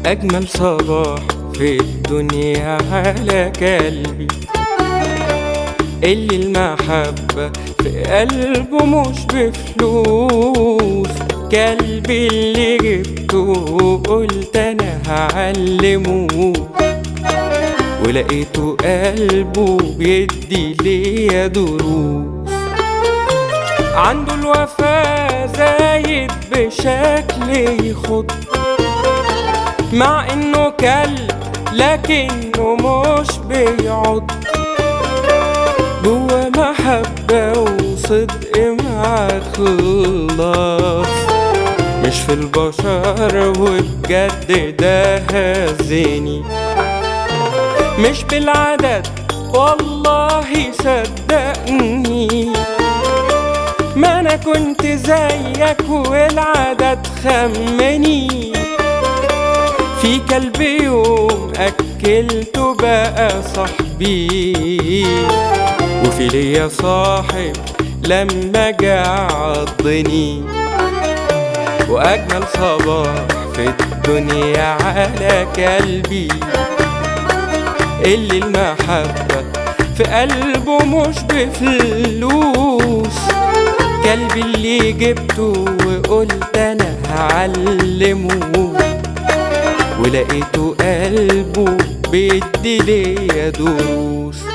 أجمل صباح في الدنيا على قلبي، اللي المحبة في قلبه مش بفلوس. قلبي اللي جبته قلت أنا هعلمه، ولقيته قلبه بيدي ليا دروس. عنده الوفا زايد بشكل يخض، مع انه كلب لكنه مش بيعض. جوا محبة وصدق مع إخلاص، مش في البشر وبجد ده هزني. مش بالعدد والله صدقني، ما أنا كنت زيك والعدد خمني. في كلب يوم أكلته بقى صاحبي، وفي ليا صاحب لما جعضني. وأجمل صباح في الدنيا على قلبي، اللي المحبة في قلبه مش بفلوس. قلبي اللي جبته وقلت أنا هعلمه، ولقيته قلبه بيدي ليا دروس.